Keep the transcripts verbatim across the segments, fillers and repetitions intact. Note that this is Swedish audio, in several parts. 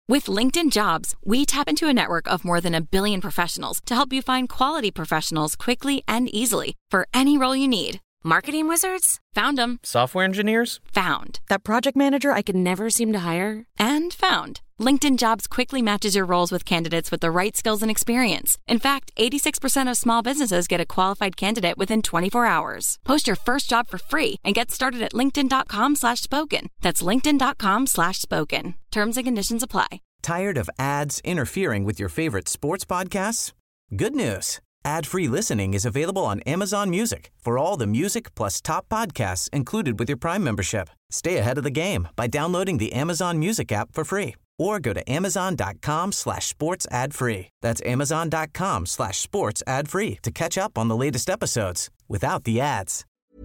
With LinkedIn Jobs, we tap into a network of more than a billion professionals to help you find quality professionals quickly and easily for any role you need. Marketing wizards? Found them. Software engineers? Found. That project manager I could never seem to hire? And found. LinkedIn Jobs quickly matches your roles with candidates with the right skills and experience. In fact, eighty-six percent of small businesses get a qualified candidate within twenty-four hours. Post your first job for free and get started at linkedin.com slash spoken. That's linkedin.com slash spoken. Terms and conditions apply. Tired of ads interfering with your favorite sports podcasts? Good news. Ad-free listening is available on Amazon Music for all the music plus top podcasts included with your Prime membership. Stay ahead of the game by downloading the Amazon Music app for free or go to amazon.com slash sports ad free. That's amazon.com slash sports ad free to catch up on the latest episodes without the ads.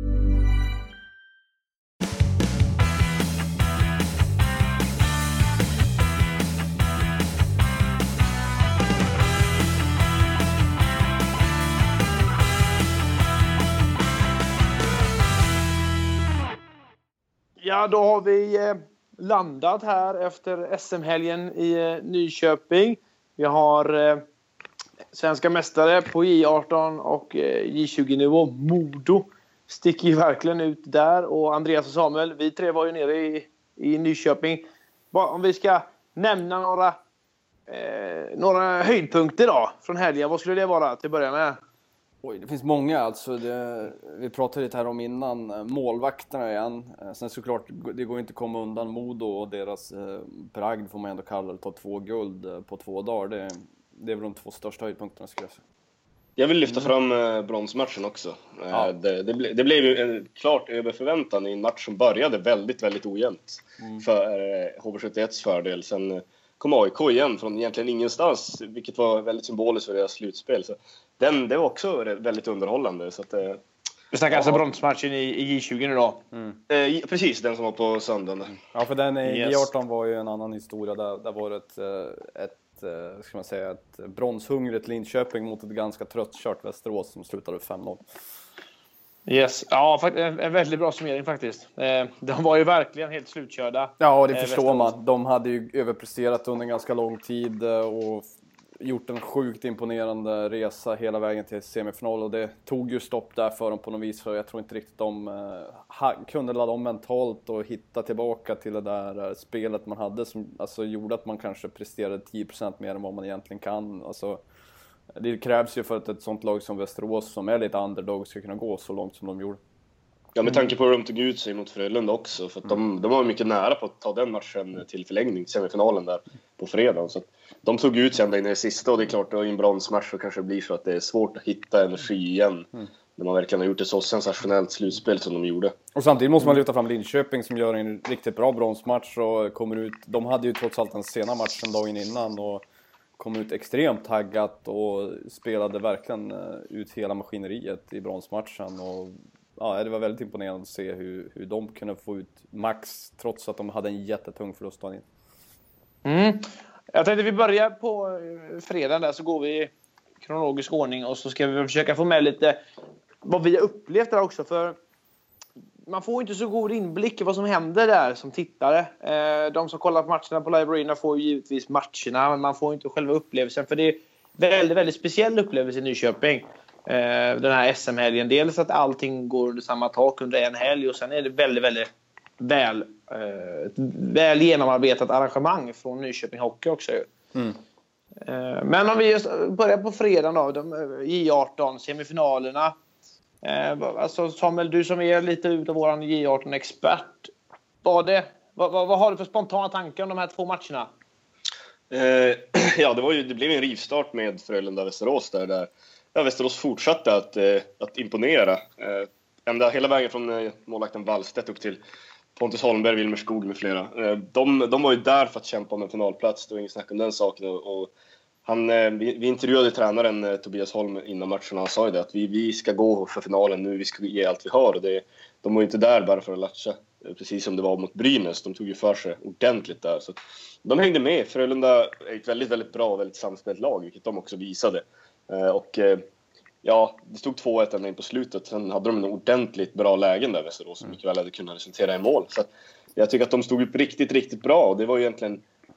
Ja, då har vi eh, landat här efter S M-helgen i eh, Nyköping. Vi har eh, svenska mästare på J arton och eh, J tjugo-nivå. Modo sticker ju verkligen ut där. Och Andreas och Samuel, vi tre var ju nere i, i Nyköping. Om vi ska nämna några, eh, några höjdpunkter då från helgen, vad skulle det vara till att börja med? Oj, det finns många alltså. Det, vi pratade lite här om innan. Målvakterna igen. Sen såklart, det går inte att komma undan Modo och deras eh, bragd får man ändå kalla det. Ta två guld eh, på två dagar. Det, det är väl de två största höjdpunkterna skulle jag säga. Jag vill lyfta fram eh, bronsmatchen också. Ja. Eh, det, det, ble, det blev ju en klart överförväntan i en match som började väldigt, väldigt ojämnt. Mm. För eh, H V sjuttioetts fördel. Sen eh, kom A I K igen från egentligen ingenstans. Vilket var väldigt symboliskt för deras slutspel. Så den, det var också väldigt underhållande. Så att, eh, vi snackar ja. alltså bronsmatchen i, i J tjugo nu då. Mm. Eh, precis, den som var på söndagen. Ja, för den i yes. J arton var ju en annan historia. Där, där var det ett, ett, ett, ska man säga, ett bronshungrigt Linköping mot ett ganska tröttkört Västerås som slutade fem noll. Yes, ja, en väldigt bra summering faktiskt. De var ju verkligen helt slutkörda. Ja, det förstår man. De hade ju överpresterat under en ganska lång tid och gjort en sjukt imponerande resa hela vägen till semifinal. Och det tog ju stopp där för dem på något vis. För jag tror inte riktigt de ha, kunde ladda om mentalt och hitta tillbaka till det där spelet man hade. Som alltså, gjorde att man kanske presterade tio procent mer än vad man egentligen kan. Alltså, det krävs ju för att ett sånt lag som Västerås som är lite underdog ska kunna gå så långt som de gjorde. Ja, med tanke på hur de tog ut sig mot Frölunda också. För att de, de var mycket nära på att ta den matchen till förlängning, semifinalen där på fredag. Så de tog ut sig ända in i det sista och det är klart att i en bronsmatch så kanske det blir så att det är svårt att hitta energi igen. Mm. När man verkligen har gjort ett så sensationellt slutspel som de gjorde. Och samtidigt måste man lyfta fram Linköping som gör en riktigt bra bronsmatch och kommer ut. De hade ju trots allt den sena matchen dagen innan och kom ut extremt taggat och spelade verkligen ut hela maskineriet i bronsmatchen. Och ja, det var väldigt imponerande att se hur, hur de kunde få ut max trots att de hade en jättetung förlust. Mm. Jag tänkte vi börjar på fredagen där så går vi i kronologisk ordning och så ska vi försöka få med lite vad vi har upplevt där också. För man får inte så god inblick i vad som händer där som tittare. De som kollar på matcherna på Live Arena får ju givetvis matcherna men man får inte själva upplevelsen. För det är väldigt, väldigt speciell upplevelse i Nyköping. Den här S M-helgen. Dels att allting går under samma tak under en helg och sen är det väldigt, väldigt väl, ett väl genomarbetat arrangemang från Nyköping Hockey också. Mm. Men om vi just börjar på fredagen då, de J arton semifinalerna. Alltså Samuel, du som är lite utav våran J arton-expert, vad, det, vad, vad, vad har du för spontana tankar om de här två matcherna? Eh, ja, det, var ju, det blev en rivstart med Frölunda-Västerås där, där ja, Västerås fortsatte att, eh, att imponera. Eh, ända hela vägen från eh, målvakten Wallstedt upp till Pontus Holmberg, Wilmer Skog med flera. Eh, de, de var ju där för att kämpa om en finalplats, det var inget snack om den saken. Och, och han, eh, vi, vi intervjuade tränaren eh, Tobias Holm innan matchen och han sa ju det att vi, vi ska gå för finalen nu, vi ska ge allt vi har. Och det, de var ju inte där bara för att latcha, eh, precis som det var mot Brynäs. De tog ju för sig ordentligt där. Så de hängde med. Frölunda är ett väldigt, väldigt bra och väldigt samspelt lag, vilket de också visade. Eh, och eh, ja, det stod två ett ända in på slutet. Sen hade de en ordentligt bra lägen där Västerås som mycket väl hade kunnat resultera i mål. Så att jag tycker att de stod upp riktigt, riktigt bra. Och det var ju egentligen,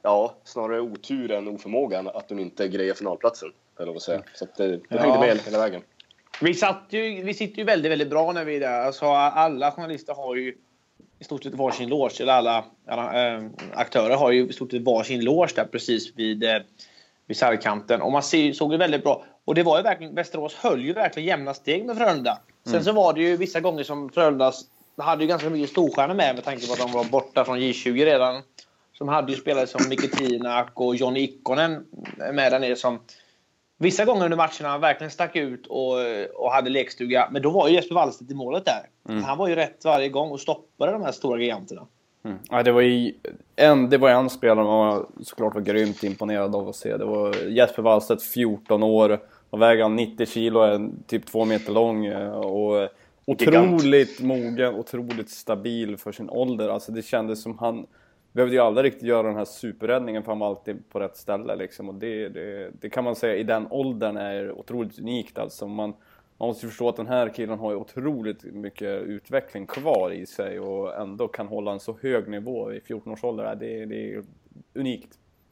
ja, snarare otur än oförmågan att de inte grejer finalplatsen, eller vad säga. Så att det, det Ja. hängde med hela vägen. Vi, satt ju, vi sitter ju väldigt, väldigt bra när vi är där. Alltså, alla journalister har ju i stort sett varsin loge. Eller alla, alla äh, aktörer har ju i stort sett varsin loge där precis vid, äh, vid sargkanten. Och man ser, såg det väldigt bra. Och det var ju verkligen, Västerås höll ju verkligen jämna steg med Frölunda. Sen mm. så var det ju vissa gånger som Frölundas hade ju ganska mycket storstjärnor med. Med tanke på att de var borta från J tjugo redan. Som hade ju spelare som Micke Tinak och Johnny Ikkonen med där nere som vissa gånger under matcherna verkligen stack ut och, och hade lekstuga. Men då var ju Jesper Wallstedt i målet där. Mm. Han var ju rätt varje gång och stoppade de här stora giganterna. Mm. Ja, det var ju en, det var en spelare man såklart var grymt imponerad av att se. Det var Jesper Wallstedt, fjorton år. Och väger nittio kilo, är typ två meter lång. Och otroligt mogen, otroligt stabil för sin ålder. Alltså det kändes som han behövde ju aldrig riktigt göra den här superräddningen, för han var alltid på rätt ställe liksom. Och det, det, det kan man säga i den åldern är otroligt unikt alltså. Man, man måste förstå att den här killen har ju otroligt mycket utveckling kvar i sig och ändå kan hålla en så hög nivå i fjorton års ålder. Det, det är unikt.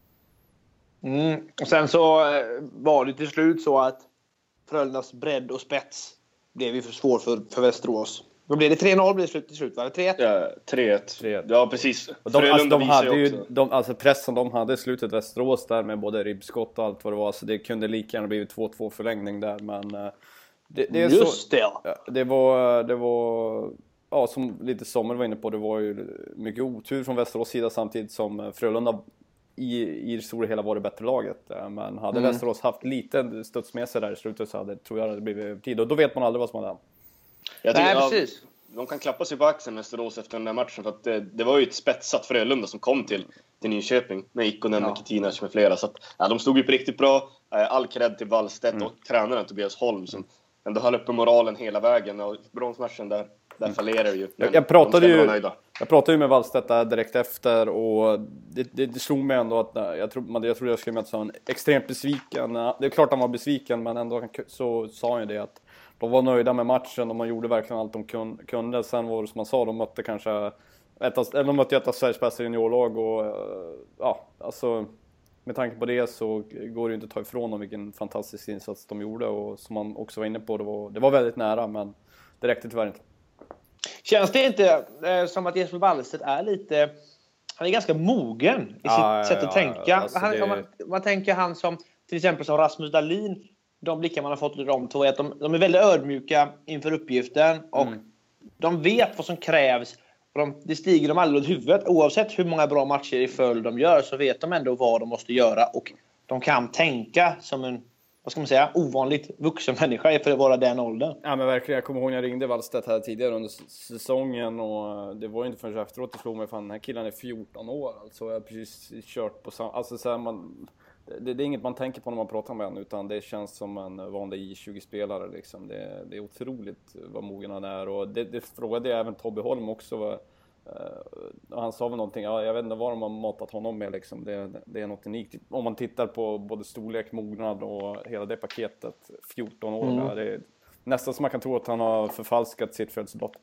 Mm. Och sen så var det till slut så att Frölundas bredd och spets blev ju för svår för, för Västerås. Då blev det tre noll blev det slut till slut, var det tre ett? Ja, tre ett. Ja, precis. Och de, alltså, de hade ju, de, alltså pressen de hade i slutet Västerås där med både ribbskott och allt vad det var. Så det kunde lika gärna blivit två två förlängning där. Men det, det är just så, det. Ja, det var, det var, ja, som lite Sommer var inne på, det var ju mycket otur från Västerås sida samtidigt som Frölunda i, i det stora hela var det bättre laget. Men hade mm. Västerås haft lite studs med sig där i slutet så hade, tror jag, det blivit tid. Och då vet man aldrig vad som hade hänt. Jag tycker, Nej, precis. Ja, de kan klappa sig på axeln Västerås efter den där matchen, för att det, det var ju ett spetsat Frölunda som kom till, till Nyköping med Ikkonen, ja. med Ketinas med flera. Så att, ja, de stod ju på riktigt bra. All cred till Wallstedt mm. och tränaren Tobias Holm som ändå höll uppe moralen hela vägen. Och bronsmatchen där, där fallerar ju. Jag, jag, pratade ju jag pratade ju med Wallstedt där direkt efter och det, det, det slog mig ändå att jag trodde jag, trodde jag skulle möta en extremt besviken. Det är klart han var besviken, men ändå så sa han ju det att de var nöjda med matchen och man gjorde verkligen allt de kunde. Sen var det som man sa, de mötte kanske ett av, eller de mötte ett av Sveriges bästa juniorlag och ja, alltså med tanke på det så går det ju inte att ta ifrån dem vilken fantastisk insats de gjorde, och som man också var inne på, det var, det var väldigt nära, men det räckte tyvärr inte. Känns det inte eh, som att Jesper Wallstedt är lite, han är ganska mogen i ja, sitt ja, sätt att ja, tänka. Alltså han, det... man, man tänker han som till exempel som Rasmus Dahlin, de blickar man har fått ur de två är att de, de är väldigt ödmjuka inför uppgiften och mm. de vet vad som krävs. Och de, det stiger de aldrig åt huvudet. Oavsett hur många bra matcher i följd de gör så vet de ändå vad de måste göra. Och de kan tänka som en, vad ska man säga, ovanligt vuxen människa för att vara den åldern. Ja men verkligen, jag kommer ihåg jag ringde Wallstedt här tidigare under säsongen och det var inte förrän efteråt det slog mig, fan den här killen är fjorton år. Alltså jag har precis kört på samma, alltså så här, man... Det, det är inget man tänker på när man pratar med en, utan det känns som en vanlig J tjugo-spelare. Liksom. Det, det är otroligt vad mogen han är. Och det, det frågade jag även Tobbe Holm också. Vad, uh, han sa väl någonting, ja, jag vet inte vad de har matat honom med. Liksom. Det, det är något unikt. Om man tittar på både storlek, mognad och hela det paketet. fjorton år. Mm. Det är nästan som man kan tro att han har förfalskat sitt födelsedatum.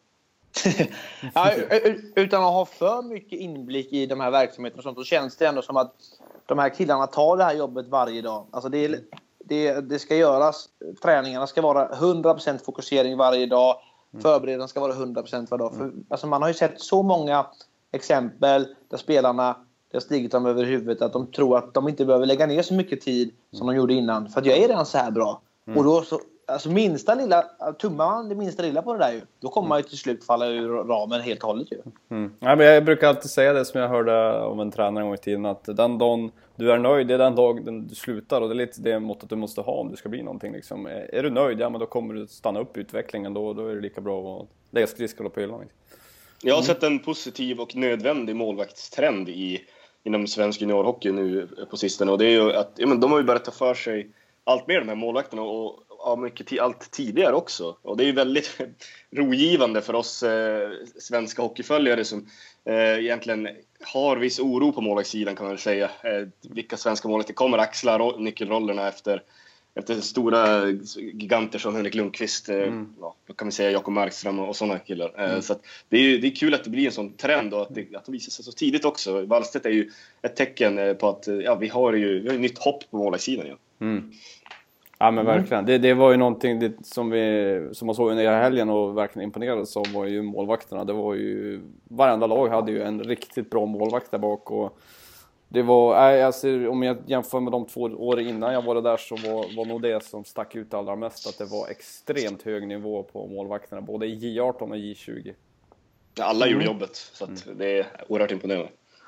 Ja, utan att ha för mycket inblick i de här verksamheterna och sånt, så känns det ändå som att de här killarna tar det här jobbet varje dag. Alltså det, det, det ska göras, träningarna ska vara hundra procent fokusering varje dag, förberedelserna ska vara hundra procent varje dag. För, alltså man har ju sett så många exempel där spelarna, det har stigit dem över huvudet att de tror att de inte behöver lägga ner så mycket tid som de gjorde innan, för att jag är redan så här bra. Mm. Och då så, alltså minsta lilla, tummar man det minsta lilla på det där ju, då kommer man ju till slut falla ur ramen helt och hållet ju. Mm. Ja, men jag brukar alltid säga det som jag hörde om en tränare en gång i tiden, att den dagen du är nöjd, det är den dagen du slutar, och det är lite det måttet du måste ha om du ska bli någonting liksom. Är du nöjd, ja men då kommer du stanna upp utvecklingen, då, då är det lika bra att lägga skridskor på hyllan. Liksom. Jag har sett en positiv och nödvändig målvaktstrend i, inom svensk juniorhockey nu på sistone, och det är ju att ja, men de har ju börjat ta för sig allt mer de här målvakterna, och ja, mycket t- allt tidigare också. Och det är ju väldigt rogivande för oss eh, svenska hockeyföljare som eh, egentligen har viss oro på målvaktssidan, kan man väl säga. Eh, vilka svenska målvakter kommer axla ro- nyckelrollerna efter, efter stora giganter som Henrik Lundqvist, mm. ja, då kan vi säga Jakob Markström och, och sådana killar. Mm. Så att det, är, det är kul att det blir en sån trend och att det, att det visar sig så tidigt också. Wallstedt är ju ett tecken på att ja, vi har ju vi har ett nytt hopp på målvaktssidan. Ja. Mm. Ja men verkligen, det, det var ju någonting det, som vi som man såg under helgen och verkligen imponerades av var ju målvakterna. Det var ju, varenda lag hade ju en riktigt bra målvakt där bak och det var, alltså, om jag jämför med de två år innan jag var där så var, var nog det som stack ut allra mest att det var extremt hög nivå på målvakterna, både i J arton och J tjugo. Ja, alla gjorde jobbet, så att mm. det är oerhört imponerande.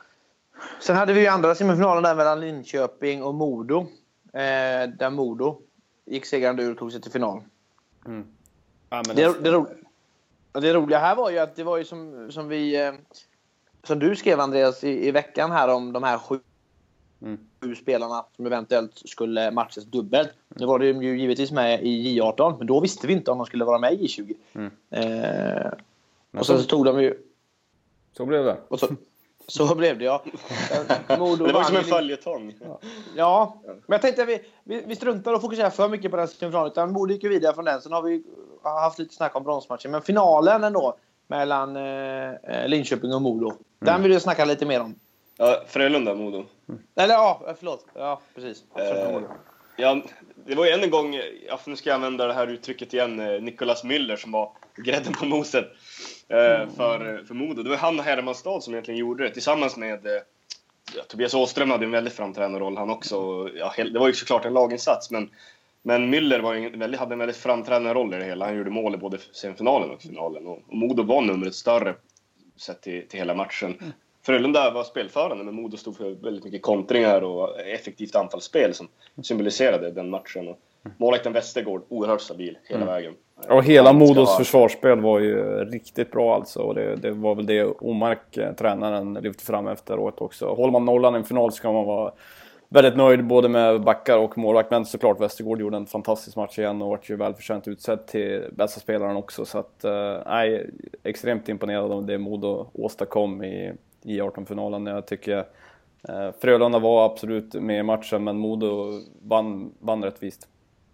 Sen hade vi ju andra semifinalen där mellan Linköping och Modo. Eh, där Modo gick segrande ur och tog sig till final. Mm. Ja, men det, det, ro, det roliga här var ju att det var ju som, som vi... Eh, som du skrev Andreas i, i veckan här om de här sju, mm. sju spelarna som eventuellt skulle matchas dubbelt. Mm. Nu var det ju givetvis med i J arton, men då visste vi inte om de skulle vara med i J tjugo. Mm. Eh, och sen så tog de ju... Så blev det. Och så, så blev det, ja. Modo det var som en följetong. Ja. ja, men jag tänkte att vi, vi, vi struntar och fokuserar för mycket på den semifinalen. Utan Modo gick ju vidare från den. Sen har vi haft lite snack om bronsmatchen. Men finalen ändå mellan eh, Linköping och Modo. Mm. Den vill jag snacka lite mer om. Ja, Frölunda, Modo. Mm. Eller ja, förlåt. Ja, precis. Eh, ja, det var ju en gång, ja, nu ska jag använda det här uttrycket igen, Nicolas Müller som var grädden på moset eh, mm. för, för Modo. Det var han och Hermanstad som egentligen gjorde det tillsammans med ja, Tobias Åström hade en väldigt framträdande roll han också. Ja, det var ju såklart en laginsats, men Men Müller var en väldigt, hade en väldigt framträdande roll i det hela. Han gjorde mål i både semifinalen och finalen. Och, och Modo var numret större sett till, till hela matchen. Mm. Frölunda var spelförande, men Modo stod för väldigt mycket kontringar och effektivt anfallsspel som symboliserade den matchen. Och målvakten Westergård, oerhört stabil hela mm. vägen. Och hela Modos ha... försvarsspel var ju riktigt bra alltså. Och det, det var väl det Omark, tränaren, lyfte fram efteråt också. Håller man nollan i en final ska man vara väldigt nöjd både med backar och målvakt. Men såklart Westergård gjorde en fantastisk match igen och var ju välförtjänt utsedd till bästa spelaren också. Så att, nej, äh, extremt imponerad av det Modo åstadkom i J arton-finalen. Jag tycker äh, Frölunda var absolut med i matchen, men Modo vann, vann rättvist.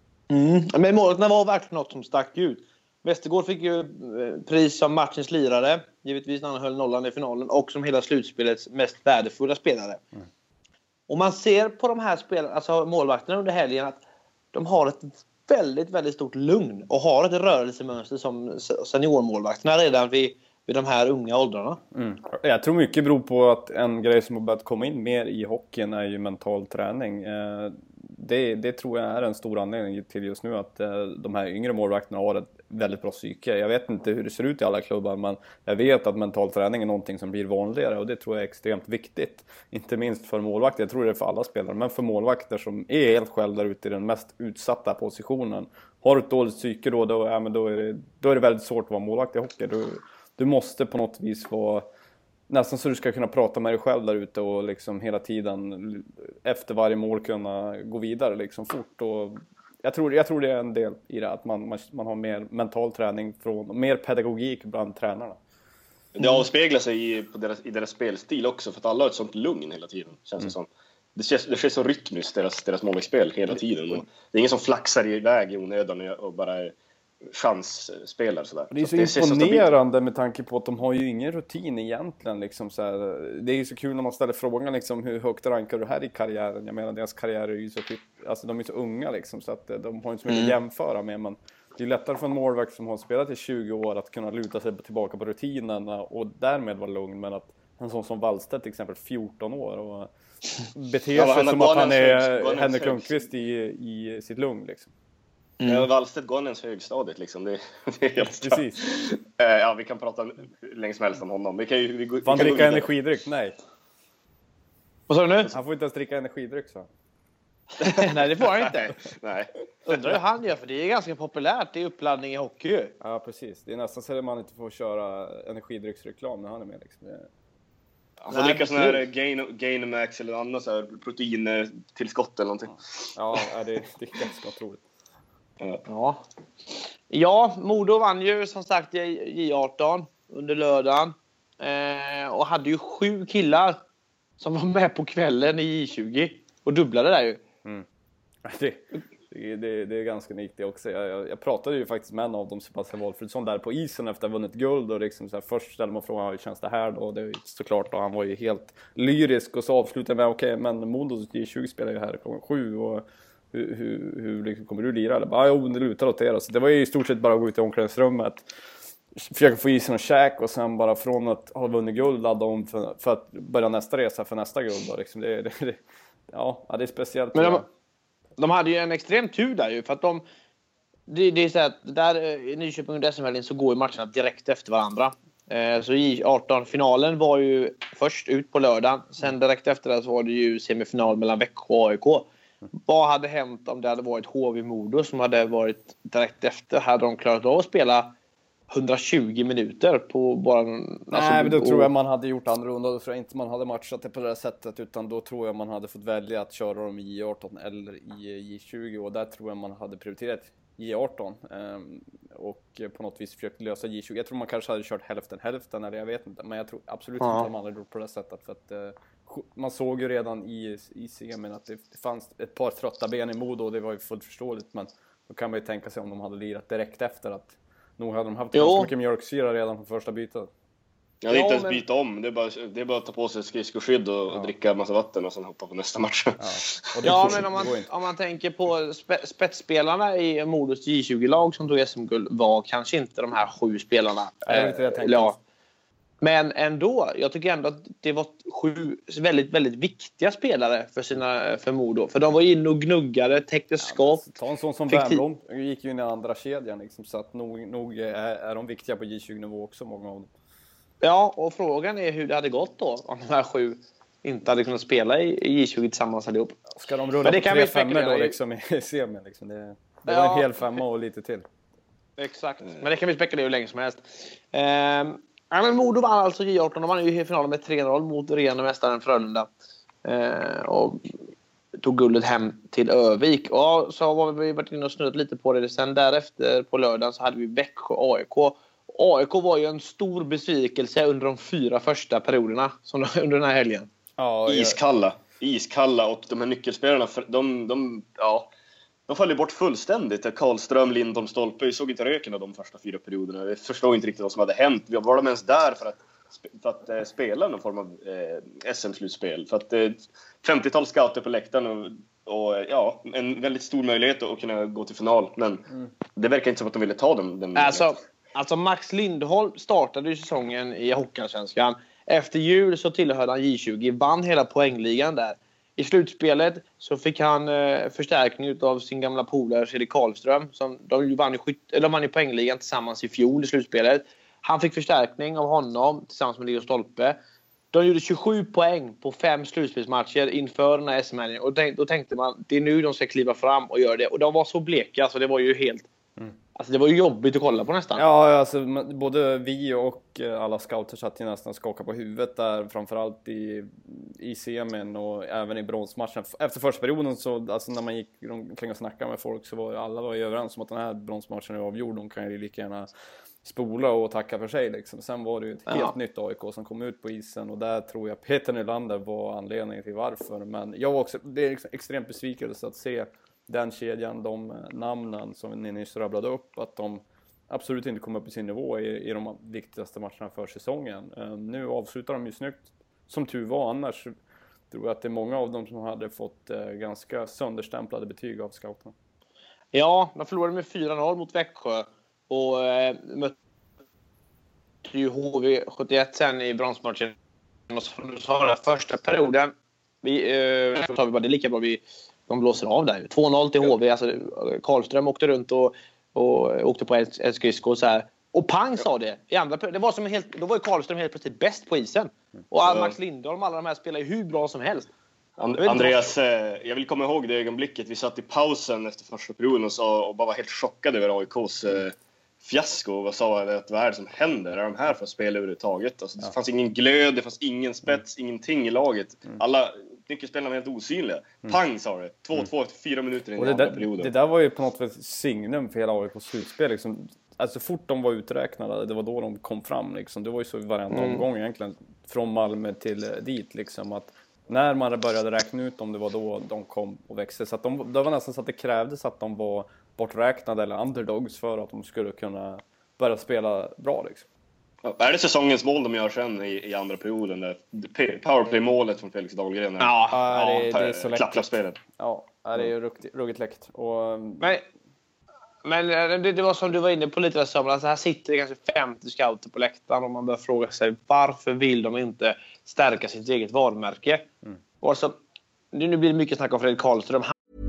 Mm. Men målvakterna var verkligen något som stack ut. Westergård fick ju pris som matchens lirare, givetvis när han höll nollan i finalen, och som hela slutspelets mest värdefulla spelare. Mm. Och man ser på de här spelarna, alltså målvakterna under helgen, att de har ett väldigt, väldigt stort lugn och har ett rörelsemönster som seniormålvakterna redan vid, vid de här unga åldrarna. Mm. Jag tror mycket beror på att en grej som har börjat komma in mer i hockeyn är ju mental träning. Det, det tror jag är en stor anledning till just nu att de här yngre målvakterna har ett väldigt bra psyke. Jag vet inte hur det ser ut i alla klubbar, men jag vet att mental träning är någonting som blir vanligare och det tror jag är extremt viktigt. Inte minst för målvakter, jag tror det är för alla spelare, men för målvakter som är helt själv där ute i den mest utsatta positionen. Har du ett dåligt psyke då, då, ja, men då, är det, då är det väldigt svårt att vara målvakt i hockey. Du, du måste på något vis vara nästan så du ska kunna prata med dig själv där ute och liksom hela tiden efter varje mål kunna gå vidare liksom fort. Och jag tror, jag tror det är en del i det, att man, man, man har mer mental träning från, mer pedagogik bland tränarna. Det avspeglar sig i, på deras, i deras spelstil också, för att alla har ett sånt lugn hela tiden, känns det mm. som. Det sker, det sker så rytmiskt, deras, deras målvaktsspel hela tiden. Och det är ingen som flaxar iväg i onödan och bara chansspelar sådär. Det är så, så imponerande så med tanke på att de har ju ingen rutin egentligen liksom så här. Det är ju så kul när man ställer frågan liksom, hur högt rankar du här i karriären? Jag menar, deras karriär är ju så, alltså de är så unga liksom, så att de har inte så mycket mm. att jämföra med, men det är lättare för en målvakt som har spelat i tjugo år att kunna luta sig tillbaka på rutinerna och därmed vara lugn, men att en sån som Wallstedt till exempel fjorton år och beter ja, sig som att han är Henrik Lundqvist i, i sitt lugn liksom. Mm. Ja, Wallstedt går ens högstadiet liksom. Det, det är helt precis. Ja, vi kan prata länge som helst om honom. Vi kan ju vi, vi kan dricka energidryck? Nej. Vad sa du nu? Han får inte ens dricka energidryck så. Nej, det får han inte. Nej. Undrar hur han gör, för det är ganska populärt i uppladdning i hockey. Ja, precis. Det är nästan så att man inte får köra energidrycksreklam när han är med liksom. Han får dricka sån här Gain, Gainamax eller annat så här proteintillskott eller någonting. Ja, det, det är ganska otroligt. Ja. Ja, Modo vann ju som sagt J arton under lördagen. Eh, och hade ju sju killar som var med på kvällen i J tjugo. Och dubblade där ju. Mm. Det, Det, det, det är ganska unikt det också. Jag, jag, jag pratade ju faktiskt med en av dem, Sebastian Wolfridsson, där på isen efter att ha vunnit guld. Och liksom så här, först ställde man frågan, hur känns det här då? Och det är såklart, och han var ju helt lyrisk. Och så avslutade med, okej, okay, men Modos J tjugo spelar ju här klockan sju. Och hur, hur, hur liksom, kommer du lira? Eller bara, jo, det lutar åt er. Så det var ju i stort sett bara att gå ut i omklädningsrummet, försöka få i sig någon käk och sen bara från att ha vunnit guld ladda om för, för att börja nästa resa för nästa guld. Då, liksom. det, det, det, ja, det är speciellt. Men de, de hade ju en extrem tur där ju, för att de det, det är så att där i Nyköping och S M-helgen så går ju matcherna direkt efter varandra. Eh, så i arton-finalen var ju först ut på lördag. Sen direkt efter det så var det ju semifinal mellan Växjö och A I K. Vad hade hänt om det hade varit H V Modo som hade varit direkt efter? Hade de klarat av att spela hundratjugo minuter på bara... Nej, alltså, men då och... tror jag man hade gjort annorlunda. Då tror jag inte man hade matchat det på det här sättet, utan då tror jag man hade fått välja att köra dem i J arton eller i J tjugo, och där tror jag man hade prioriterat J arton um, och på något vis försökt lösa J tjugo. Jag tror man kanske hade kört hälften hälften, eller jag vet inte, men jag tror absolut ja. inte att man hade gjort på det sättet, för att uh, man såg ju redan i, i semin att det, det fanns ett par trötta ben i Modo, och det var ju fullt förståeligt, men då kan man ju tänka sig om de hade lirat direkt efter att nog hade de haft ganska mycket mjölksyra redan på första bytet. Ja, det är inte ens men... byta om. Det är, bara, det är bara att ta på sig skridskoskydd och, ja. och dricka massa vatten och sen hoppa på nästa match. Ja, ja men om man, om man tänker på spe, spetsspelarna i Modos J tjugo-lag som tog S M-guld var kanske inte de här sju spelarna. Ja, jag vet inte, jag tänkte. Ja. Men ändå, jag tycker ändå att det var sju väldigt, väldigt viktiga spelare för, sina, för Modo. För de var inne och gnuggade, täckte skott. Ja, ta en sån som Wernbloom, gick ju in i andra kedjan liksom, så att nog, nog är, är de viktiga på J tjugo-nivå också, många av dem. Ja, och frågan är hur det hade gått då om de här sju inte hade kunnat spela i J tjugo tillsammans allihop. Ska de rulla på tre femmor då liksom, i semin? Liksom. Det, det var ja. en hel femma och lite till. Exakt, men det kan vi spekulera hur länge som helst. Ehm, ja, men Modo vann alltså J arton. De vann ju i finalen med tre noll mot regerande mästaren Frölunda. Ehm, och tog guldet hem till Övik. Och så har vi varit inne och snurrat lite på det. Sen därefter på lördagen så hade vi Växjö A I K. A I K var ju en stor besvikelse under de fyra första perioderna som under den här helgen. Ja, iskalla. Iskalla, och de här nyckelspelarna, de, de, ja, de faller bort fullständigt. Karlström, Lindholm, Stolpe, vi såg inte röken av de första fyra perioderna. Vi förstår inte riktigt vad som hade hänt. Vi var de ens där för att, för att eh, spela någon form av eh, S M-slutspel. För att eh, femtiotal scouter på läktaren och, och ja, en väldigt stor möjlighet att kunna gå till final. Men mm. det verkar inte som att de ville ta dem. Den alltså, alltså Max Lindholm startade ju säsongen i Hockeyallsvenskan. Efter jul så tillhörde han J tjugo, vann hela poängligan där. I slutspelet så fick han eh, förstärkning av sin gamla polare Fredrik Karlström. Som, de vann, i skyt, eller de vann i poängligan tillsammans i fjol i slutspelet. Han fick förstärkning av honom tillsammans med Leo Stolpe. De gjorde tjugosju poäng på fem slutspelsmatcher inför den här S M-helgen. Och då tänkte man, det är nu de ska kliva fram och göra det. Och de var så bleka, så det var ju helt... Mm. Alltså det var ju jobbigt att kolla på nästan. Ja, alltså både vi och alla scouter satt ju nästan skaka på huvudet där, framförallt i, i semin och även i bronsmatchen. Efter första perioden så, alltså när man gick omkring och snackade med folk, så var alla var ju överens om att den här bronsmatchen är avgjord. De kan ju lika gärna spola och tacka för sig liksom. Sen var det ju ett helt ja. nytt A I K som kom ut på isen, och där tror jag Peter Nylander var anledningen till varför. Men jag var också, det är extremt besvikelse att se den kedjan, de namnen som ni nyss rabblade upp, att de absolut inte kom upp i sin nivå i, i de viktigaste matcherna för säsongen. Uh, nu avslutar de ju snyggt, som tur var. Annars tror jag att det är många av dem som hade fått uh, ganska sönderstämplade betyg av scouterna. Ja, de förlorade med fyra noll mot Växjö och uh, mötte ju H V sjuttioett sen i bronsmatchen. Och som du sa, den första perioden vi, uh, så tar vi bara det lika bra vi de blåser av där. två noll till H V. Alltså, Karlström åkte runt och, och åkte på ett, ett skridsko så här. Och pang sa det. I andra, det var som helt, då var ju Karlström helt plötsligt bäst på isen. Och ja. Max Lindholm, alla de här spelar ju hur bra som helst. And, jag Andreas, vad... jag vill komma ihåg det ögonblicket. Vi satt i pausen efter första perioden och, sa, och bara var helt chockade över A I K:s eh, fiasko. Och sa att vad är det som händer? Är de här för att spela överhuvudtaget? Alltså, det ja. fanns ingen glöd, det fanns ingen spets, mm. ingenting i laget. Mm. Alla... Nyckelspelarna var helt osynliga. Mm. Pang sa det. två två mm. efter fyra minuter i den andra perioden. Det där var ju på något sätt signum för hela A I K:s slutspel. Liksom. Alltså fort de var uträknade, det var då de kom fram. Liksom. Det var ju så i varenda mm. omgång egentligen. Från Malmö till dit. Liksom, att när man började räkna ut om det var då de kom och växte. Så att de, det var nästan så att det krävdes att de var borträknade eller underdogs för att de skulle kunna börja spela bra liksom. Ja, är det säsongens mål de gör sen i, i andra perioden? Där powerplay-målet från Felix Dahlgren? Ja, ja det, det är så läckert. Ja, det är ju ruggigt, ruggigt läckert. Och, men men det, det var som du var inne på lite där, Samuel. Alltså här sitter det kanske femtio scouter på läktaren och man börjar fråga sig varför vill de inte stärka sitt eget varumärke? Mm. Och alltså, nu blir det mycket snack om Fredrik Karlström.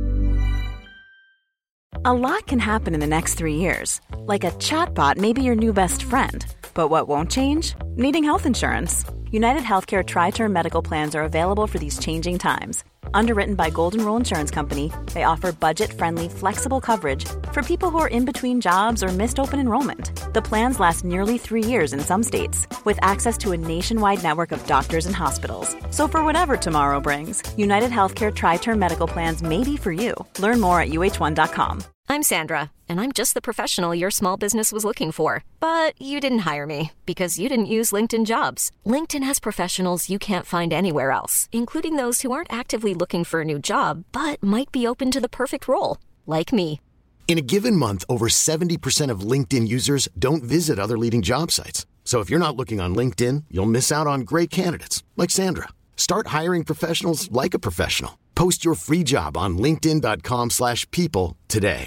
A lot can happen in the next three years. Like a chatbot may be your new best friend. But what won't change? Needing health insurance. United Healthcare Tri-Term Medical Plans are available for these changing times. Underwritten by Golden Rule Insurance Company, they offer budget-friendly, flexible coverage for people who are in between jobs or missed open enrollment. The plans last nearly three years in some states, with access to a nationwide network of doctors and hospitals. So for whatever tomorrow brings, United Healthcare Tri-Term Medical Plans may be for you. Learn more at U H one dot com. I'm Sandra, and I'm just the professional your small business was looking for. But you didn't hire me, because you didn't use LinkedIn Jobs. LinkedIn has professionals you can't find anywhere else, including those who aren't actively looking for a new job, but might be open to the perfect role, like me. In a given month, over seventy percent of LinkedIn users don't visit other leading job sites. So if you're not looking on LinkedIn, you'll miss out on great candidates, like Sandra. Start hiring professionals like a professional. Post your free job on linkedin dot com slash people today.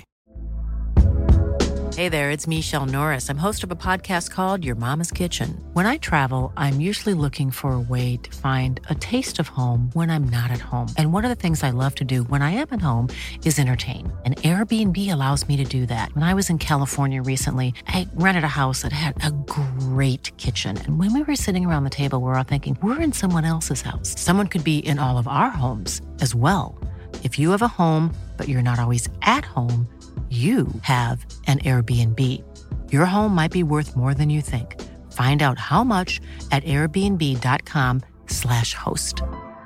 Hey there, it's Michelle Norris. I'm host of a podcast called Your Mama's Kitchen. When I travel, I'm usually looking for a way to find a taste of home when I'm not at home. And one of the things I love to do when I am at home is entertain. And Airbnb allows me to do that. When I was in California recently, I rented a house that had a great kitchen. And when we were sitting around the table, we were all thinking, we're in someone else's house. Someone could be in all of our homes as well. If you have a home, but you're not always at home, you have an Airbnb. Your home might be worth more than you think. Find out how much at airbnb dot com slash host.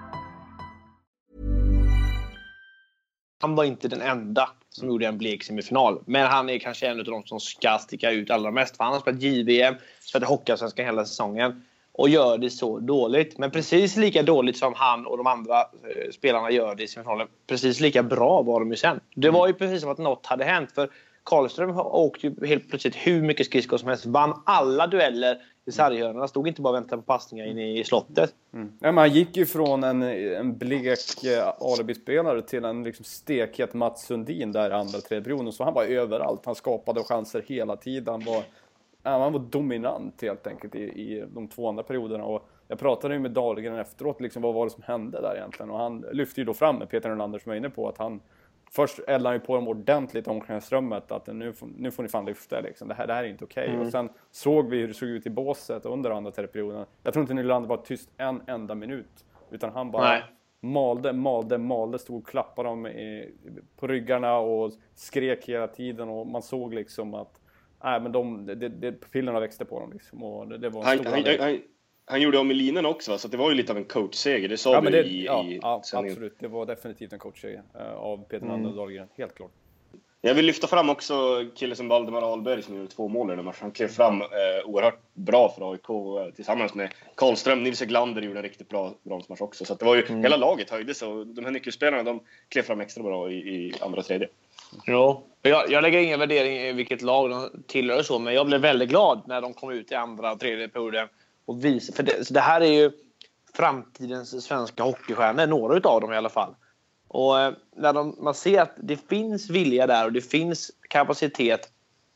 Han var inte den enda som gjorde en blek semifinal. Men han är kanske en av de som ska sticka ut allra mest. För han har spelat J V M, spelat Hockeyallsvenskan hela säsongen. Och gör det så dåligt. Men precis lika dåligt som han och de andra eh, spelarna gör det i semifinalen. Precis lika bra var de ju sen. Det var ju precis som att något hade hänt. För Karlström åkte ju helt plötsligt hur mycket skridskor som helst. Vann alla dueller i sarghörnorna. Stod inte bara och väntade på passningar inne i slottet. Mm. Ja, man gick ju från en, en blek alibi-spelare till en liksom stekhet Mats Sundin där i andra tredje perioden. Så han var överallt. Han skapade chanser hela tiden. Han var... Ja, han var dominant helt enkelt i, i de två andra perioderna. Och jag pratade ju med Dahlgren efteråt, liksom, vad var det som hände där egentligen. Och han lyfte ju då fram med Peter Nylander som var inne på att han först eldade ju på dem ordentligt i omklädningsrummet. Att nu, nu får ni fan lyfta liksom. Det här, det här är inte okej. Okay. Mm. Och sen såg vi hur det såg ut i båset under andra tredje perioden. Jag tror inte Nylander var tyst en enda minut. Utan han bara Nej. malde, malde, malde. Stod och klappade dem i, på ryggarna och skrek hela tiden. Och man såg liksom att Nej, men de, det, det, pillerna växte på dem liksom, och det, det var en han, stor han, han, han gjorde om i linen också, så det var ju lite av en coachseger. Det sa ja, vi det, i, ja, i ja, absolut. Det var definitivt en coachseger uh, av Peter mm. Nylander och Dahlgren, helt klart. Jag vill lyfta fram också killen som Valdemar Ahlberg som gjorde två mål i den matchen. Han klev fram eh, oerhört bra för A I K eh, tillsammans med Karlström. Nils Eglander gjorde en riktigt bra bronsmatch också. Så att det var ju, mm. hela laget höjdes och de här nyckelspelarna, de klev fram extra bra i, i andra och tredje. Ja, jag, jag lägger ingen värdering i vilket lag de tillhör så, men jag blev väldigt glad när de kom ut i andra och tredje perioden och visade, för det, så det här är ju framtidens svenska hockeystjärnor, några utav dem i alla fall. Och eh, när de, man ser att det finns vilja där och det finns kapacitet,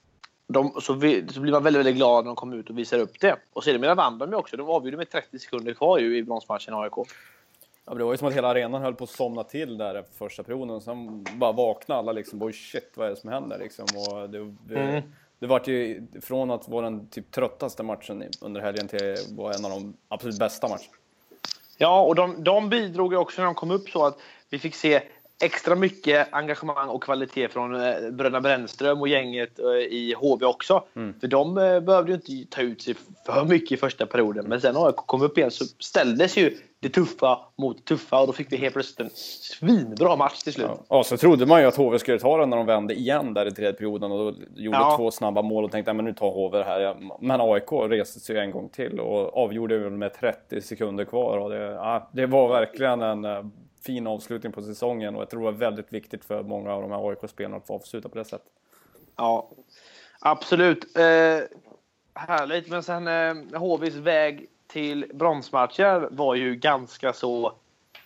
de, så, vi, så blir man väldigt, väldigt glad när de kommer ut och visar upp det. Och sedan vann de ju också, de avgjorde med trettio sekunder kvar ju i bronsmatchen A I K. Ja, det var ju som att hela arenan höll på att somna till där efter första perioden. Sen bara vaknade alla liksom, boy shit, vad är det som händer liksom. Och det, det, mm. det var ju från att vara den typ tröttaste matchen under helgen till att vara en av de absolut bästa matcherna. Ja, och de, de bidrog ju också när de kom upp så att vi fick se extra mycket engagemang och kvalitet från eh, Bröderna Brännström och gänget eh, i H V också. Mm. För de eh, behövde ju inte ta ut sig för mycket i första perioden. Men sen när jag kom upp igen så ställdes ju det tuffa mot tuffa. Och då fick vi helt plötsligt en svinbra match till slut. Ja, ja, så trodde man ju att H V skulle ta den när de vände igen där i tredje perioden. Och då gjorde ja. två snabba mål och tänkte men nu tar H V det här. Men A I K reste sig en gång till och avgjorde med trettio sekunder kvar. Och det, ja, det var verkligen en fin avslutning på säsongen och jag tror det var väldigt viktigt för många av de här A I K-spelarna att få avsluta på det sättet. Ja, absolut. Eh, härligt, men sen eh, H V:s väg till bronsmatcher var ju ganska så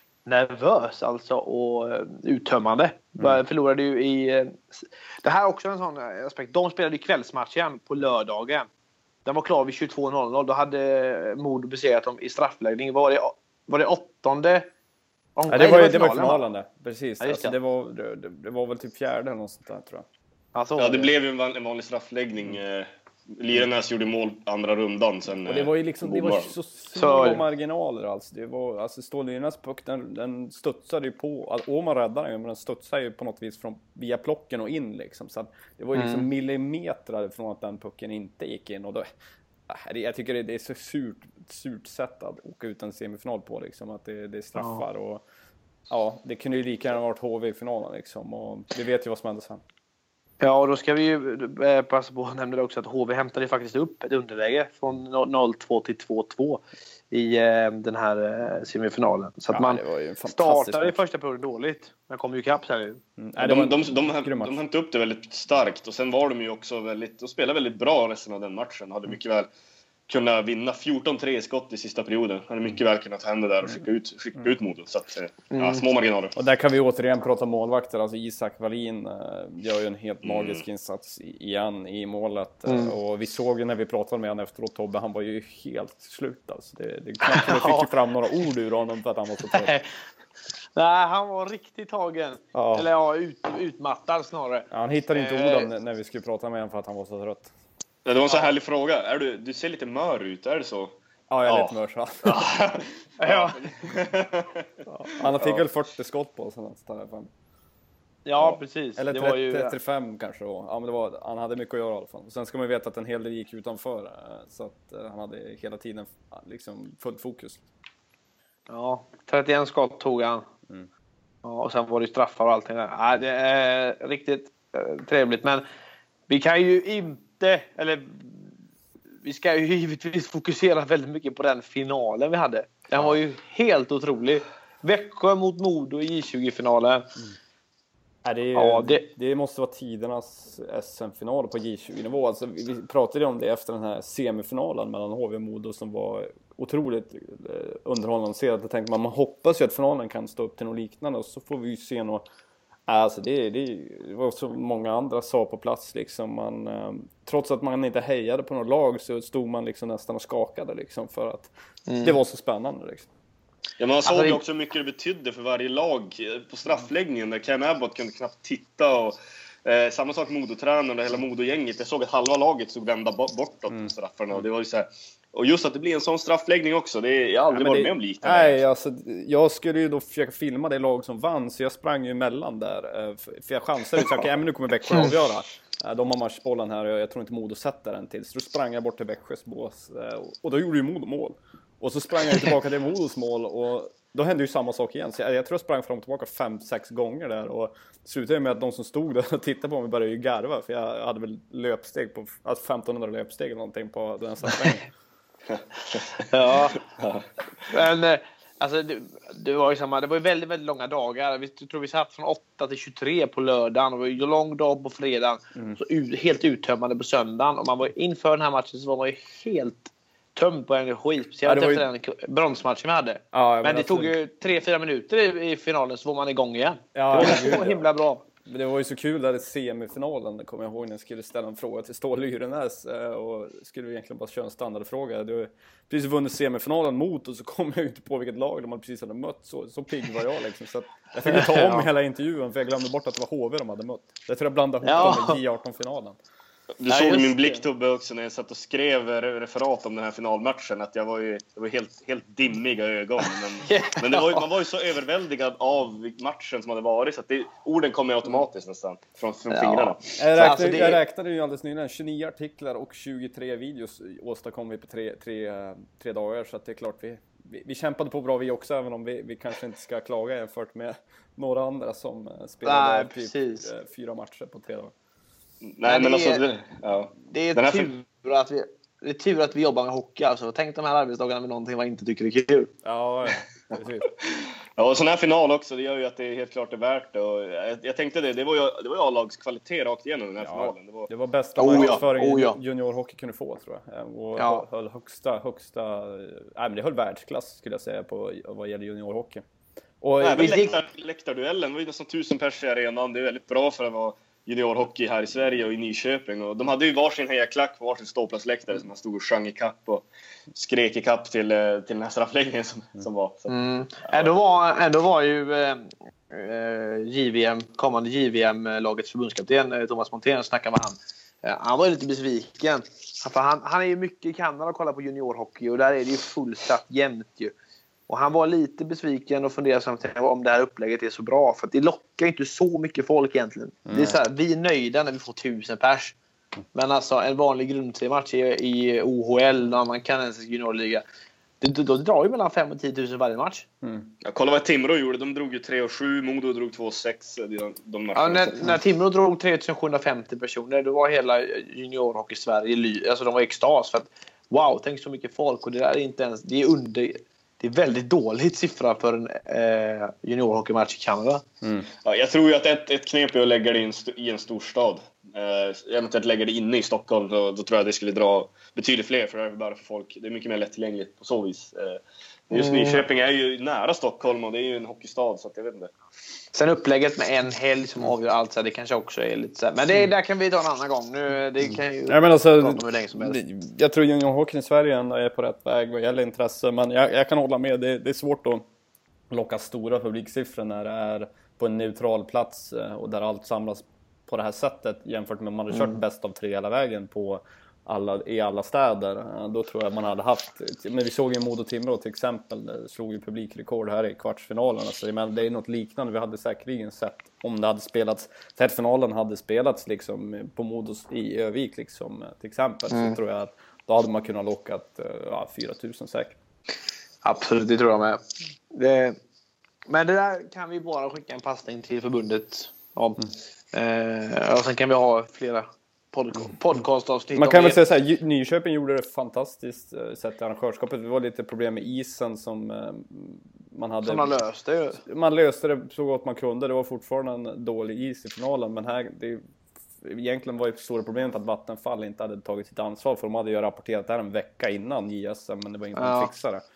nervös alltså och eh, uttömmande. Mm. Förlorade ju i... Eh, det här är också en sån aspekt. De spelade ju kvällsmatchen på lördagen. Den var klar vid tjugotvå noll noll. Då hade Modo besegrat dem i straffläggning. Var det, var det åttonde... Ja, det, Nej, var, det, var det var finalen det. Precis. Ja, alltså, det, var, det, det var väl typ fjärde eller något sånt där, tror jag. Alltså, ja, det blev ju en, van, en vanlig straffläggning. Mm. Lirenäs gjorde mål andra rundan sen. Och det var ju liksom det var så små marginaler alltså. Det var alltså Stål Lirenäs puck den, den studsade ju på. Alltså, Åman räddade den, men den studsade ju på något vis från via plocken och in liksom, så att det var ju liksom mm. millimeter från att den pucken inte gick in och då jag tycker det är så surt, surt sätt att åka ut en semifinal på liksom, att det, det straffar ja. och ja, det kunde ju lika gärna varit H V i finalen liksom, och vi vet ju vad som hände sen. Ja, och då ska vi ju passa på att nämna det också att H V hämtade faktiskt upp ett underläge från noll två till två två i eh, den här eh, semifinalen. Så att ja, man startade i första perioden dåligt, men kom ju kapp så här. Mm. Nej, de, de, de, de, de hämtade upp det väldigt starkt och sen var de ju också väldigt, de spelade väldigt bra resten av den matchen. Hade mycket väl kunnat vinna fjorton tre skott i sista perioden. Hade mycket väl kunnat hända där och skicka ut, skicka ut Modo. Så att, ja, mm. små marginaler. Och där kan vi återigen prata om målvakter. Alltså Isak Wallin äh, gör ju en helt magisk mm. insats igen i målet. Mm. Och vi såg ju när vi pratade med honom efteråt, Tobbe, han var ju helt slut. Alltså. Det, det knappt vi fick ju fram några ord ur honom för att han var så trött. Nej, han var riktigt tagen. Ja. Eller ja, ut, utmattad snarare. Ja, han hittade inte orden när vi skulle prata med honom för att han var så trött. Det var en så här härlig fråga. Är du, du ser lite mör ut, är det så? Ja, jag är ja. lite mör så. Ja. ja. ja. Han fick ja. väl fyrtio skott på sig nästan. Ja, precis. Eller trettio, ju... trettiofem kanske då. Ja, men det var, han hade mycket att göra i alla fall. Och sen ska man veta att en hel del gick utanför. Så att han hade hela tiden liksom fullt fokus. Ja, trettioen skott tog han. Mm. Ja, och sen var det straffar och allting där. Ja, det är riktigt eh, trevligt. Men vi kan ju inte, eller vi ska ju givetvis fokusera väldigt mycket på den finalen vi hade. Den var ju helt otrolig. Växjö mot Modo i J tjugo-finalen. Mm. Ja, det, är ju, ja, det... det måste vara tidernas S M-final på J tjugo-nivå. Alltså, vi pratade om det efter den här semifinalen mellan H V och Modo som var otroligt underhållande. Jag tänkte man, man hoppas ju att finalen kan stå upp till något liknande och så får vi ju se något. Alltså det, det, det var så många andra sa på plats liksom. Man, eh, trots att man inte hejade på något lag så stod man liksom nästan och skakade liksom, för att mm. det var så spännande liksom. Ja, man såg alltså, också hur mycket det betydde för varje lag på straffläggningen där Ken Abbott kunde knappt titta och eh, samma sak Modo-tränaren och hela Modo-gänget. Jag såg att halva laget såg vända bortåt mm. straffarna och det var ju så här. Och just att det blir en sån straffläggning också, det är, jag har aldrig ja, varit det, med om liknande. Nej, alltså, jag skulle ju då försöka filma det lag som vann, så jag sprang ju emellan där. För jag chansade ju, så okay, men nu kommer Växjö avgöra. De har matchbollen här och jag tror inte Modo sätter den till. Så då sprang jag bort till Växjös bås och då gjorde ju Modo mål. Och så sprang jag tillbaka till Modos mål och då hände ju samma sak igen. Så jag, jag tror jag sprang fram och tillbaka fem, sex gånger där. Och slutade med att de som stod där och tittade på mig började ju garva. För jag hade väl löpsteg på, alltså femtonhundra löpsteg eller någonting på den straffläggningen. Ja, men alltså det, det var ju samma, det var ju väldigt, väldigt långa dagar. Vi tror vi satt från åtta till tjugotre på lördagen och det var ju en lång dag på fredagen. Mm. Så ut, helt uttömmande på söndagen. Och man var inför den här matchen så var man ju helt tömd på energi. Speciellt ja, efter ju... den bronsmatchen vi hade. Ja, men, men det alltså... tog ju tre fyra minuter i, i finalen så var man igång igen. Ja, det var så himla bra. Det var ju så kul där i semifinalen, kommer jag ihåg när jag skulle ställa en fråga till Stål Lirenäs och skulle egentligen bara köra en standardfråga. Du har precis vunnit semifinalen mot och så kom jag inte på vilket lag de hade precis hade mött. Så, så pigg var jag liksom. Så att jag fick ta om ja. hela intervjun för jag glömde bort att det var H V de hade mött. Jag tror jag blandade ihop ja. dem med J arton-finalen. Du såg ju min blick, Tobbe, också när jag satt och skrev referat om den här finalmatchen, att jag var ju jag var helt, helt dimmiga ögon. Men, men det var ju, man var ju så överväldigad av matchen som hade varit, så att det, orden kom ju automatiskt nästan från, från ja. fingrarna. Jag räknade, alltså det... jag räknade ju alldeles nyligen, tjugonio artiklar och tjugotre videos åstadkom vi på tre, tre, tre dagar, så att det är klart vi, vi, vi kämpade på bra vi också, även om vi, vi kanske inte ska klaga jämfört med några andra som spelade Nej, typ fyra matcher på tre dagar. Nej, men, men alltså, är, det, ja. det, är tur för... att vi, det är tur att vi jobbar med hockey. Alltså. Tänk de här arbetsdagarna med någonting man inte tycker är kul. Ja, precis. Ja, och sån här final också, det gör ju att det är helt klart är värt det. Och jag, jag tänkte det, det var ju, det var ju A-lags kvalitet rakt igenom den här ja, finalen. Det var, det var bästa oh, marknadsföringen oh, ja. juniorhockey kunde få, tror jag. Och ja. höll högsta, högsta, nej men det höll världsklass skulle jag säga på vad gäller juniorhockey. Och nej, men läktar, läktarduellen var ju nästan tusen pers i arenan. Det är väldigt bra för att vara juniorhockey här i Sverige och i Nyköping. Och de hade ju varsin hejaklack på varsin ståplatsläktare som man stod och sjöng i kapp och skrek i kapp till, till den här straffläggningen som, som var. Så, mm. ja. ändå, var ändå var ju eh, J V M, kommande J V M-lagets förbundskapten Thomas Montén, snackade med han. Eh, han var lite besviken. För han, han är ju mycket i Kanada och kollar på juniorhockey och där är det ju fullsatt jämnt ju. Och han var lite besviken och funderade om det här upplägget är så bra. För att det lockar inte så mycket folk egentligen. Mm. Det är så här, vi är nöjda när vi får tusen pers. Men alltså en vanlig grundseriematch i, i O H L, när man kan ens juniorliga, det, då, då drar ju mellan fem och tio tusen varje match. Mm. Ja, kolla vad Timrå gjorde. De drog ju tre och sju, Modo drog två och sex. De, de ja, när, när Timrå drog tre tusen sjuhundrafemtio personer, då var hela juniorhockey i Sverige, alltså de var i extas. För att, wow, tänk så mycket folk. Och det där är inte ens, det är under... Det är väldigt dåligt siffra för en eh, juniorhockeymatch i Kanada. Mm. Ja, jag tror ju att ett, ett knep är att lägga det i en, st- i en stor stad. Eh, eventuellt lägga det inne i Stockholm. Då, då tror jag det skulle dra betydligt fler. För det är bara för folk. Det är mycket mer lättillgängligt på så vis. Eh, just mm. Nyköping är ju nära Stockholm och det är ju en hockeystad. Så att jag vet inte. Sen upplägget med en helg som avgör allt. Så det kanske också är lite så här. Men det där kan vi ta en annan gång. Nu, det kan ju ja, men alltså, prata om hur länge som helst. Jag tror juniorhockeyn i Sverige är på rätt väg vad gäller intresse. Men jag, jag kan hålla med. Det, det är svårt att locka stora publiksiffror när det är på en neutral plats. Och där allt samlas på det här sättet. Jämfört med om man hade kört mm. bäst av tre hela vägen på alla, i alla städer. Då tror jag man hade haft. Men vi såg ju Modo Timrå till exempel. Det slog ju publikrekord här i kvartsfinalen. Alltså, men det är något liknande vi hade säkerligen sett om det hade spelats. Tätfinalen hade spelats liksom på Modos i Övik liksom, till exempel. Mm. Så tror jag att då hade man kunnat lockat ja, fyra tusen säkert. Absolut, det tror jag med. Det, men det där kan vi bara skicka en passning till förbundet om. Mm. Eh, och sen kan vi ha flera podcastavsnitt. Man kan väl säga så här, Nyköping gjorde det fantastiskt sett i arrangörskapet. Det var lite problem med isen som man hade. Som man löste ju. Man löste det så gott man kunde. Det var fortfarande en dålig is i finalen. Men här, det, egentligen var ju stora problemet att Vattenfall inte hade tagit sitt ansvar. För de hade ju rapporterat det här en vecka innan J S M. Men det var inte ja. fixa det.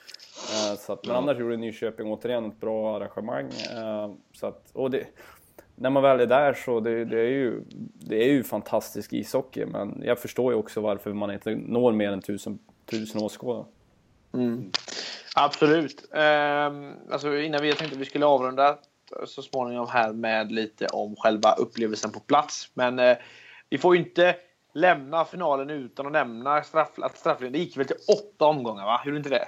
Så att, men annars gjorde Nyköping återigen ett bra arrangemang. Så att, och det... När man väl är där så det, det är ju det är ju fantastisk ishockey, men jag förstår ju också varför man inte når mer än tusen, tusen åskådare. Mm. Absolut. Um, alltså innan vi tänkte att vi skulle avrunda så småningom här med lite om själva upplevelsen på plats, men uh, vi får ju inte lämna finalen utan att nämna straff, att strafflinjen, det gick väl till åtta omgångar, va? Hur är inte det?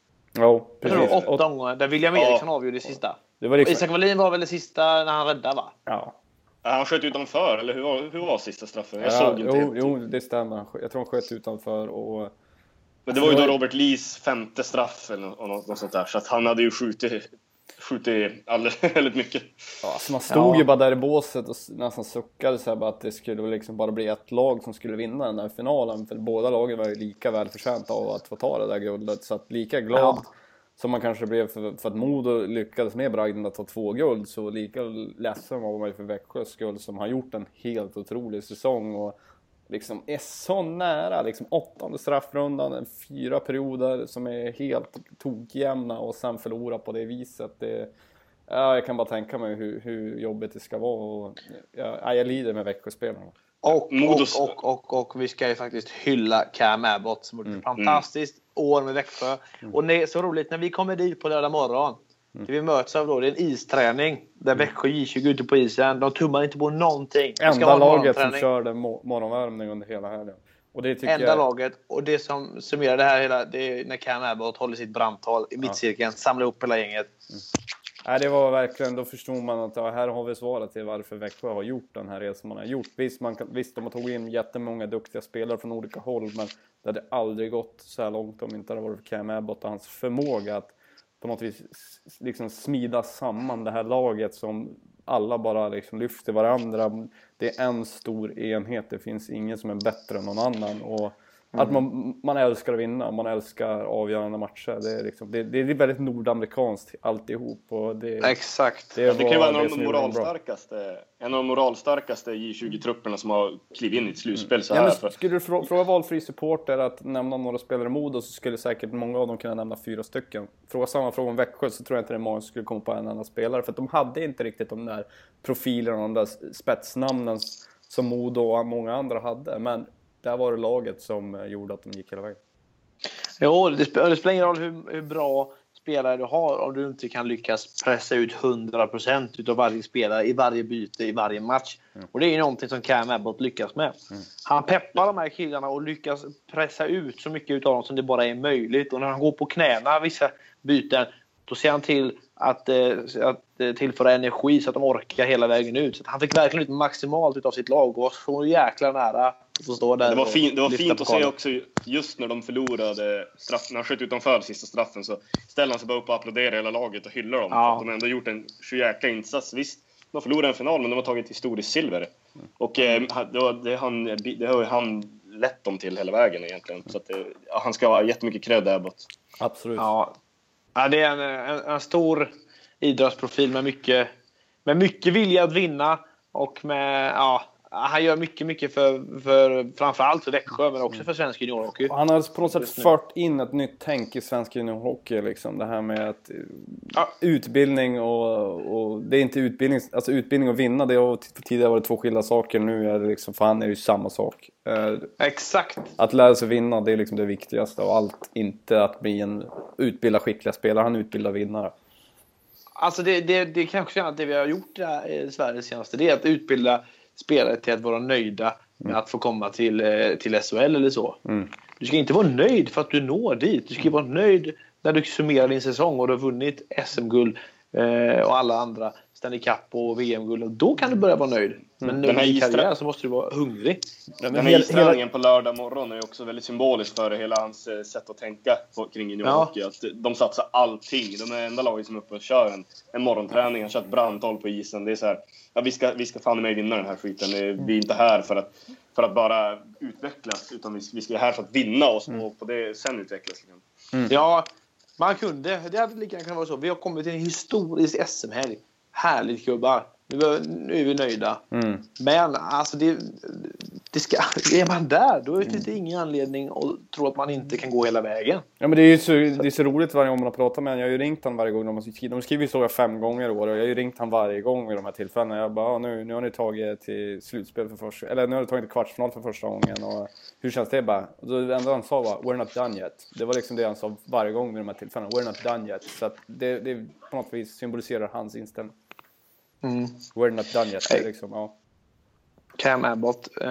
Ja, precis. Åtta Åt... omgångar där William Eriksson ja. avgjorde det sista. Det var liksom... Isak Wallin var väl det sista när han räddade, va? Ja. Han sköt utanför, eller hur var, hur var sista straffen? Jag ja, såg inte jo, jo, det stämmer. Jag tror han sköt utanför och... Men det var ju då Robert Lees femte straff eller något, något sånt där. Så att han hade ju skjutit, skjutit alldeles väldigt mycket. Ja, alltså man stod ja. ju bara där i båset och nästan suckade så här bara att det skulle liksom bara bli ett lag som skulle vinna den här finalen. För båda lagen var ju lika välförtjänta av att få ta det där guldet. Så att lika glad... Ja. Som man kanske blev för, för att Modo lyckades med bragden att ta två guld. Så lika ledsen var man för Växjös skull som har gjort en helt otrolig säsong. Och liksom är så nära. Liksom åttonde straffrundan, fyra perioder som är helt tokjämna. Och sen förlora på det viset. Det, ja, jag kan bara tänka mig hur, hur jobbigt det ska vara. Och, ja, jag lider med Växjöspelarna. Och, och, och, och, och vi ska ju faktiskt hylla Cam Abbott som gjort mm. ett fantastiskt år med Växjö. Mm. Och det är så roligt när vi kommer dit på lördag morgon Mm. Det vi möts av då, det är en isträning där mm. Växjö J tjugo ute på isen. De tummar inte på någonting. Enda laget som körde morgonvärmning under hela helgen. Och det tycker Enda jag... laget. Och det som summerar det här hela, det är när Cam Abbott håller sitt brandtal i mittcirkeln, ja. Samlar upp hela gänget. Mm. Nej, det var verkligen, då förstod man att ja, här har vi svaret till varför Växjö har gjort den här resan man har gjort. Visst, man kan, visst de har tagit in jättemånga duktiga spelare från olika håll, men det hade aldrig gått så här långt om inte det varit för Cam Abbott och hans förmåga att på något vis liksom smida samman det här laget som alla bara liksom lyfter varandra. Det är en stor enhet, det finns ingen som är bättre än någon annan. Och mm. att man, man älskar att vinna, man älskar avgörande matcher. Det är, liksom, det, det är väldigt nordamerikanskt alltihop. Och det, Exakt. Det, ja, det kan ju vara en av de moralstarkaste, en av de moralstarkaste J tjugo-trupperna som har klivit in i ett slutspel mm. så här. Ja, för... Skulle du frå- fråga valfri supporter att nämna några spelare i Modo, så skulle säkert många av dem kunna nämna fyra stycken. Fråga samma fråga om Växjö, så tror jag inte det är många som skulle komma på en annan spelare. För att de hade inte riktigt de där profilerna, de där spetsnamnen som Modo och många andra hade. Men där var det laget som gjorde att de gick hela vägen. Jo, det spelar, det spelar ingen roll hur, hur bra spelare du har om du inte kan lyckas pressa ut hundra procent utav varje spelare i varje byte, i varje match. Mm. Och det är ju någonting som Cam Abbott lyckas med. Mm. Han peppar de här killarna och lyckas pressa ut så mycket utav dem som det bara är möjligt. Och när han går på knäna vissa byten, då ser han till att, att tillföra energi så att de orkar hela vägen ut. Så han fick verkligen ut maximalt utav sitt lag och var så jäkla nära. Där det var, fin, det var fint att se också just när de förlorade straff, när han sköt utanför sista straffen, så ställde han sig bara upp och applåderade hela laget och hyllar dem. Ja. För att de ändå gjort en sjujäkla insats. Visst, de förlorade en final, men de har tagit historiskt silver. Mm. Och eh, det, var, det, han, det har han lett dem till hela vägen egentligen. Så att det, ja, han ska ha jättemycket cred där bort. Absolut. Ja, ja det är en, en, en stor idrottsprofil med mycket, med mycket vilja att vinna och med... Ja, han gör mycket, mycket för, för framförallt för Växjö, men också för svensk juniorhockey. Han har på något sätt fört in ett nytt tänk i svensk juniorhockey. Liksom. Det här med att ja. utbildning och, och... Det är inte utbildning... Alltså utbildning och vinna, det har tidigare varit två skilda saker. Nu är det liksom... För han är ju samma sak. Exakt. Att lära sig vinna, det är liksom det viktigaste av allt. Inte att bli en utbildad skickliga spelare. Han utbildar vinnare. Alltså det, det, det kanske är att det vi har gjort där i Sverige senaste. Det är att utbilda spelare till att vara nöjda med mm. att få komma till, till S H L eller så. Mm. Du ska inte vara nöjd för att du når dit. Du ska vara nöjd när du summerar din säsong och du har vunnit S M-guld eh, och alla andra Stanley Cup och V M-guld. Då kan du börja vara nöjd. Men mm. nu i karriär så måste du vara hungrig. Den här isträningen på lördag morgon är också väldigt symbolisk för hela hans sätt att tänka på, kring juniorhockey. Ja. Att de satsar allting. De är enda laget som är uppe och kör en, en morgonträning. Han kör ett brandtal på isen. Det är så här, ja, vi ska, vi ska fan med vinna den här skiten. Vi är inte här för att, för att bara utvecklas, utan vi, vi ska här för att vinna oss mm. och på det sen utvecklas. Mm. Ja, man kunde. Det hade lika gärna kunnat vara så. Vi har kommit till en historisk S M-helg. Härligt gubbar. Nu är vi nöjda. Mm. Men alltså det, det ska, är man där, då finns det ingen anledning att tro att man inte kan gå hela vägen. Ja, men det är ju så, det är så roligt varje gång man har pratat med honom. Jag har ju ringt han varje gång. De, har, de skriver så fem gånger i år och jag har ju ringt han varje gång vid de här tillfällena. Jag bara, nu, nu har ni tagit till slutspel för första, eller nu har ni tagit till kvartsfinal för första gången. Och hur känns det? Bara, och det enda han sa var, we're not done yet. Det var liksom det han sa varje gång vid de här tillfällena. We're not done yet. Så att det, det på något vis symboliserar hans inställning. Mm. We're not done yet. Hey. Liksom, ja. Cam Abbott. Eh,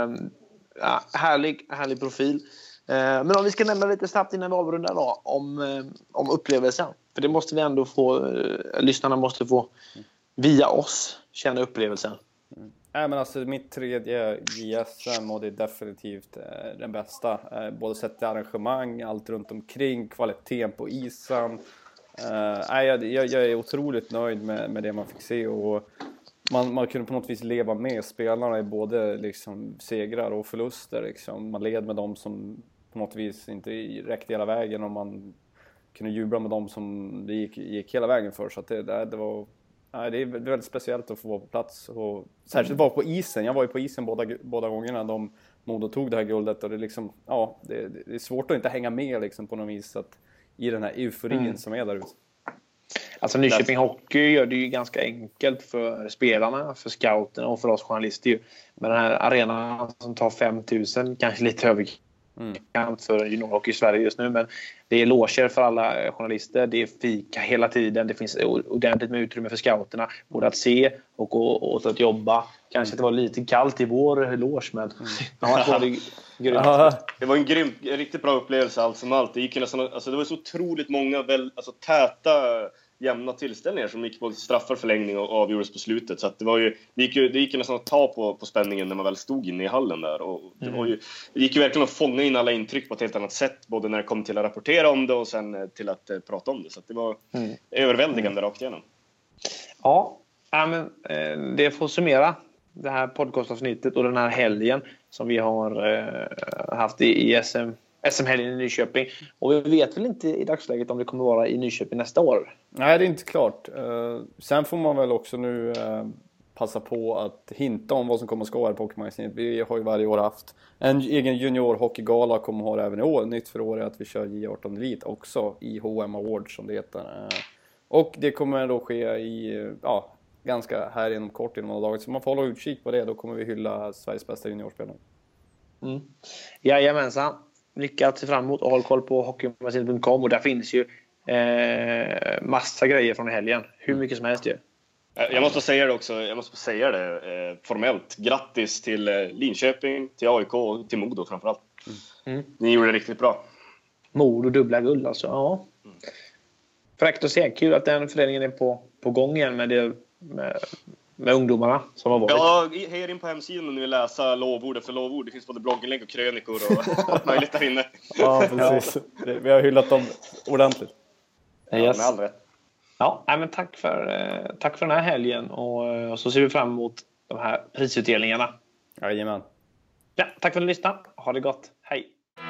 ja, härlig, härlig profil. Eh, men om vi ska nämna lite snabbt innan vi avrundar då, om, eh, om upplevelsen. För det måste vi ändå få, eh, lyssnarna måste få via oss känna upplevelsen. Mm. Ja, men alltså mitt tredje J S M och det är definitivt eh, den bästa. Eh, både sett till arrangemang, allt runt omkring, kvaliteten på isen. Uh, jag, jag, jag är otroligt nöjd med, med det man fick se och man, man kunde på något vis leva med spelarna i både liksom, segrar och förluster. Liksom. Man led med dem som på något vis inte räckte hela vägen och man kunde jubla med dem som det gick, gick hela vägen för. Så att det, det, det, var, nej, det är väldigt speciellt att få vara på plats och särskilt vara på isen. Jag var ju på isen båda, båda gångerna de Modo tog det här guldet och det, liksom, ja, det, det är svårt att inte hänga med liksom, på något vis att i den här euforin mm. som är där ute. Alltså Nyköping Hockey gör det ju ganska enkelt för spelarna, för scouterna och för oss journalister ju. Men den här arenan som tar fem tusen, kanske lite över mm. för juniorhockey i Sverige just nu. Men det är loger för alla journalister. Det är fika hela tiden. Det finns ordentligt med utrymme för scouterna. Både att se och, och, och att jobba. Kanske att det var lite kallt i vår loge, men mm. ja, det var det grymt. Det var en grym, en riktigt bra upplevelse allt som allt. Det gick nästan, alltså det var så otroligt många väl, alltså täta jämna tillställningar som gick på straffar, förlängning och avgjordes på slutet. Så att det var ju, det gick ju, det gick ju nästan att ta på, på spänningen när man väl stod inne i hallen där. Och det, mm. var ju, det gick ju verkligen att fånga in alla intryck på ett helt annat sätt. Både när det kom till att rapportera om det och sen till att eh, prata om det. Så att det var mm. överväldigande mm. rakt igenom. Ja, ja men, eh, det får summera det här podcastavsnittet och den här helgen som vi har eh, haft i, i S M. S M-helgen i Nyköping. Och vi vet väl inte i dagsläget om det kommer vara i Nyköping nästa år. Nej, det är inte klart. Uh, sen får man väl också nu uh, passa på att hinta om vad som kommer att ska vara på Hockeymagasinet. Vi har ju varje år haft en egen juniorhockeygala, kommer ha det även i år. Nytt för år är att vi kör J arton Elite också i H M Awards som det heter. Uh, och det kommer då ske i, uh, ja, ganska här inom kort inom några dagar. Så man får hålla utkik på det. Då kommer vi hylla Sveriges bästa juniorspelare. Mm. Jajamensan. Mycket att se fram emot och håll koll på hockeymagasinet punkt com, och där finns ju eh, massa grejer från helgen. Hur mycket som helst ju. Jag måste säga det också, jag måste säga det eh, formellt. Grattis till eh, Linköping, till A I K och till Modo framförallt. Mm. Ni gjorde det riktigt bra. Modo dubbla guld alltså, ja. Mm. Fräckt att se, kul att den föreningen är på, på gång igen med det med, med ungdomarna som har varit. Ja, hej in på hemsidan och nu läsa lovord efter lovord. Det finns både blogginlägg och krönikor och allt möjligt där inne. Ja, precis. Vi har hyllat dem ordentligt. Ja, yes. Med all rätt. Ja, men tack för, tack för den här helgen och, och så ser vi fram emot de här prisutdelningarna. Jajamän. Ja, tack för att du lyssnade. Ha det gott. Hej.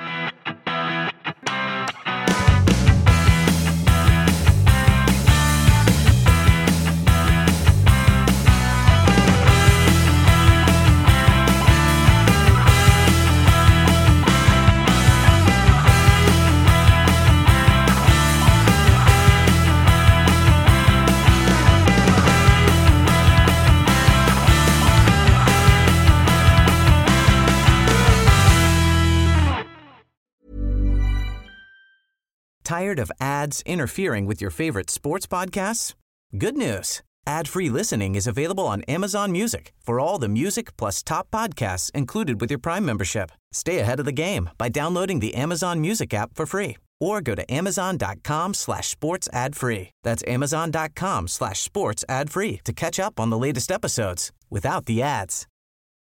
Tired of ads interfering with your favorite sports podcasts? Good news. Ad-free listening is available on Amazon Music for all the music plus top podcasts included with your Prime membership. Stay ahead of the game by downloading the Amazon Music app for free or go to amazon.com slash sports ad free. That's amazon.com slash sports ad free to catch up on the latest episodes without the ads.